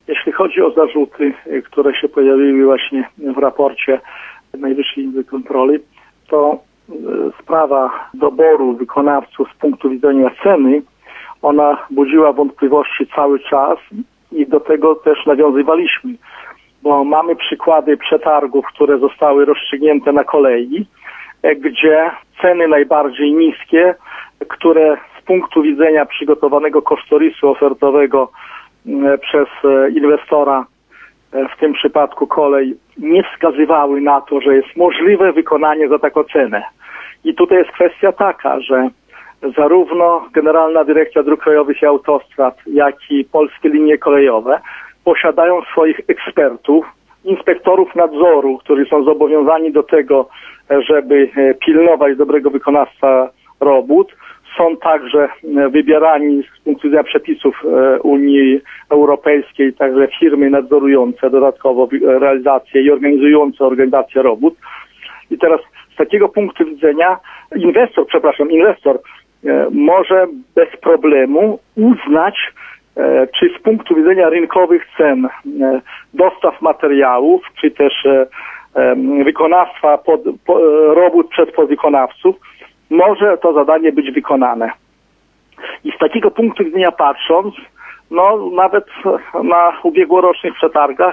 Jeśli chodzi o zarzuty, które się pojawiły właśnie w raporcie Najwyższej Izby Kontroli, to sprawa doboru wykonawców z punktu widzenia ceny, ona budziła wątpliwości cały czas i do tego też nawiązywaliśmy, bo mamy przykłady przetargów, które zostały rozstrzygnięte na kolei, gdzie ceny najbardziej niskie, które z punktu widzenia przygotowanego kosztorysu ofertowego przez inwestora, w tym przypadku kolej, nie wskazywały na to, że jest możliwe wykonanie za taką cenę. I tutaj jest kwestia taka, że zarówno Generalna Dyrekcja Dróg Krajowych i Autostrad, jak i Polskie Linie Kolejowe posiadają swoich ekspertów, inspektorów nadzoru, którzy są zobowiązani do tego, żeby pilnować dobrego wykonawstwa robót. Są także wybierani z punktu widzenia przepisów Unii Europejskiej, także firmy nadzorujące dodatkowo realizację i organizację robót. I teraz z takiego punktu widzenia inwestor może bez problemu uznać, czy z punktu widzenia rynkowych cen dostaw materiałów, czy też wykonawstwa robót przez podwykonawców, może to zadanie być wykonane. I z takiego punktu widzenia patrząc, nawet na ubiegłorocznych przetargach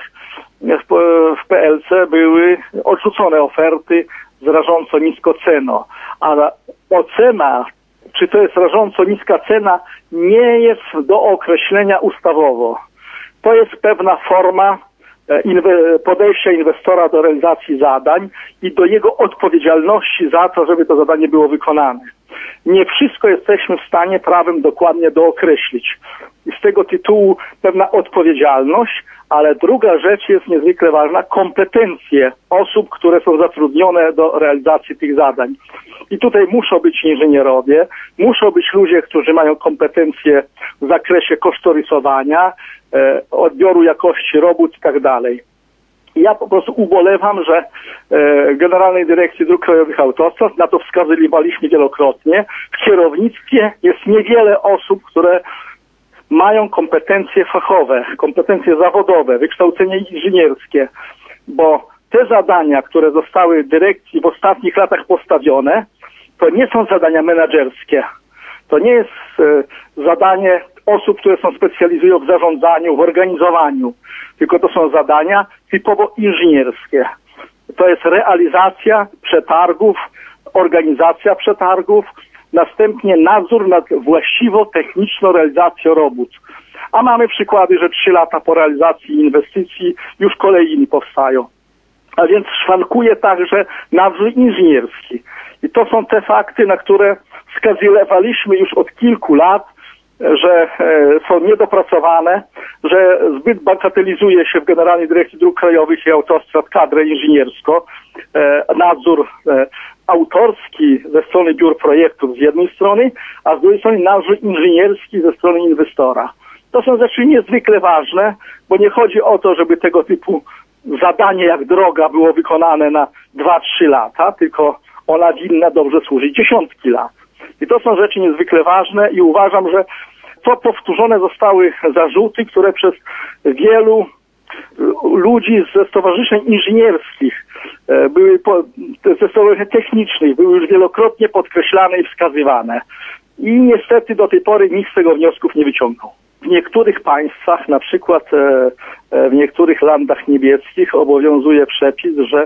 w PLC były odrzucone oferty z rażąco niską ceną. A ocena, czy to jest rażąco niska cena, nie jest do określenia ustawowo. To jest pewna forma podejścia inwestora do realizacji zadań i do jego odpowiedzialności za to, żeby to zadanie było wykonane. Nie wszystko jesteśmy w stanie prawem dokładnie dookreślić. I z tego tytułu pewna odpowiedzialność, ale druga rzecz jest niezwykle ważna, kompetencje osób, które są zatrudnione do realizacji tych zadań. I tutaj muszą być inżynierowie, muszą być ludzie, którzy mają kompetencje w zakresie kosztorysowania, odbioru jakości robót i tak dalej. Ja po prostu ubolewam, że Generalnej Dyrekcji Dróg Krajowych i Autostrad, na to wskazywaliśmy wielokrotnie, w kierownictwie jest niewiele osób, które mają kompetencje fachowe, kompetencje zawodowe, wykształcenie inżynierskie, bo te zadania, które zostały dyrekcji w ostatnich latach postawione, to nie są zadania menedżerskie. To nie jest zadanie osób, które specjalizują w zarządzaniu, w organizowaniu, tylko to są zadania typowo inżynierskie. To jest realizacja przetargów, organizacja przetargów, następnie nadzór nad właściwą techniczną realizacją robót. A mamy przykłady, że 3 lata po realizacji inwestycji już kolejni powstają. A więc szwankuje także nadzór inżynierski. I to są te fakty, na które wskazywaliśmy już od kilku lat, że są niedopracowane, że zbyt bagatelizuje się w Generalnej Dyrekcji Dróg Krajowych i Autostrad kadrę inżynierską, nadzór autorski ze strony biur projektów z jednej strony, a z drugiej strony nadzór inżynierski ze strony inwestora. To są rzeczy niezwykle ważne, bo nie chodzi o to, żeby tego typu zadanie jak droga było wykonane na 2-3 lata, tylko ona winna dobrze służyć dziesiątki lat. I to są rzeczy niezwykle ważne i uważam, że to powtórzone zostały zarzuty, które przez wielu ludzi ze stowarzyszeń inżynierskich, ze stowarzyszeń technicznych, były już wielokrotnie podkreślane i wskazywane. I niestety do tej pory nikt z tego wniosków nie wyciągnął. W niektórych państwach, na przykład w niektórych landach niemieckich obowiązuje przepis, że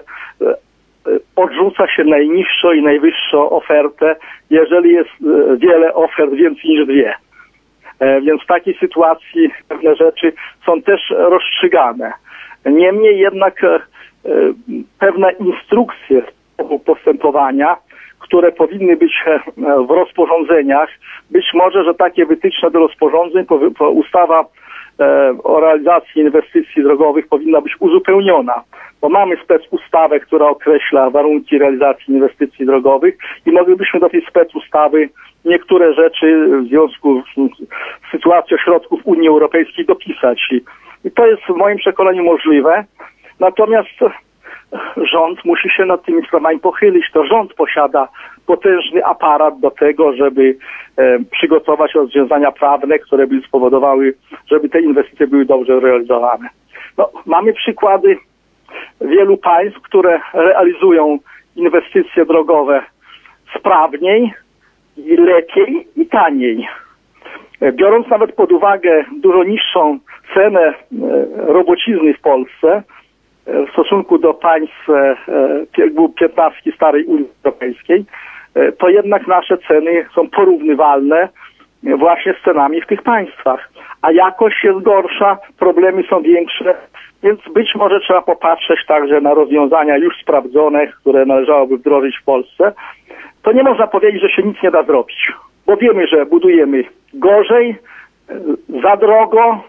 odrzuca się najniższą i najwyższą ofertę, jeżeli jest wiele ofert więcej niż 2. Więc w takiej sytuacji pewne rzeczy są też rozstrzygane. Niemniej jednak pewne instrukcje postępowania, które powinny być w rozporządzeniach, być może, że takie wytyczne do rozporządzeń, ustawa o realizacji inwestycji drogowych powinna być uzupełniona, bo mamy specustawę, która określa warunki realizacji inwestycji drogowych i moglibyśmy do tej specustawy niektóre rzeczy w związku z sytuacją środków Unii Europejskiej dopisać. I to jest w moim przekonaniu możliwe. Natomiast rząd musi się nad tymi sprawami pochylić. To rząd posiada potężny aparat do tego, żeby przygotować rozwiązania prawne, które by spowodowały, żeby te inwestycje były dobrze realizowane. No, mamy przykłady wielu państw, które realizują inwestycje drogowe sprawniej, i lepiej i taniej. Biorąc nawet pod uwagę dużo niższą cenę robocizny w Polsce w stosunku do państw piętnastki starej Unii Europejskiej, to jednak nasze ceny są porównywalne właśnie z cenami w tych państwach. A jakość jest gorsza, problemy są większe, więc być może trzeba popatrzeć także na rozwiązania już sprawdzone, które należałoby wdrożyć w Polsce. To nie można powiedzieć, że się nic nie da zrobić, bo wiemy, że budujemy gorzej, za drogo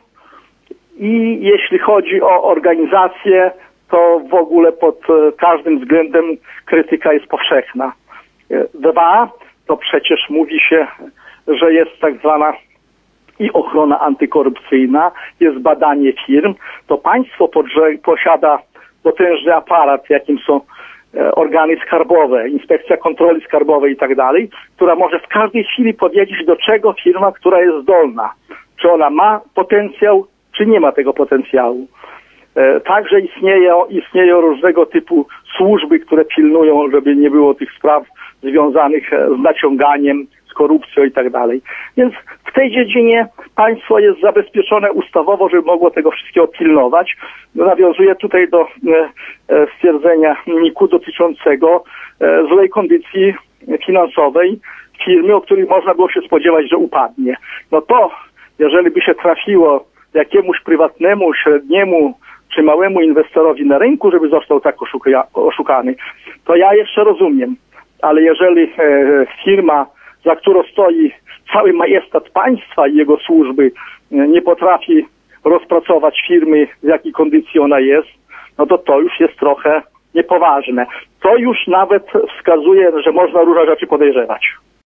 i jeśli chodzi o organizację, to w ogóle pod każdym względem krytyka jest powszechna. Dwa, to przecież mówi się, że jest tak zwana i ochrona antykorupcyjna, jest badanie firm. To państwo posiada potężny aparat, jakim są organy skarbowe, inspekcja kontroli skarbowej i tak dalej, która może w każdej chwili powiedzieć, do czego firma, która jest zdolna. Czy ona ma potencjał, czy nie ma tego potencjału. Także istnieją różnego typu służby, które pilnują, żeby nie było tych spraw związanych z naciąganiem, z korupcją i tak dalej. Więc w tej dziedzinie państwo jest zabezpieczone ustawowo, żeby mogło tego wszystkiego pilnować. Nawiązuję tutaj do stwierdzenia NIK-u dotyczącego złej kondycji finansowej firmy, o której można było się spodziewać, że upadnie. No to, jeżeli by się trafiło jakiemuś prywatnemu, średniemu czy małemu inwestorowi na rynku, żeby został tak oszukany, to ja jeszcze rozumiem. Ale jeżeli firma, za którą stoi cały majestat państwa i jego służby, nie potrafi rozpracować firmy, w jakiej kondycji ona jest, no to już jest trochę niepoważne. To już nawet wskazuje, że można różne rzeczy podejrzewać.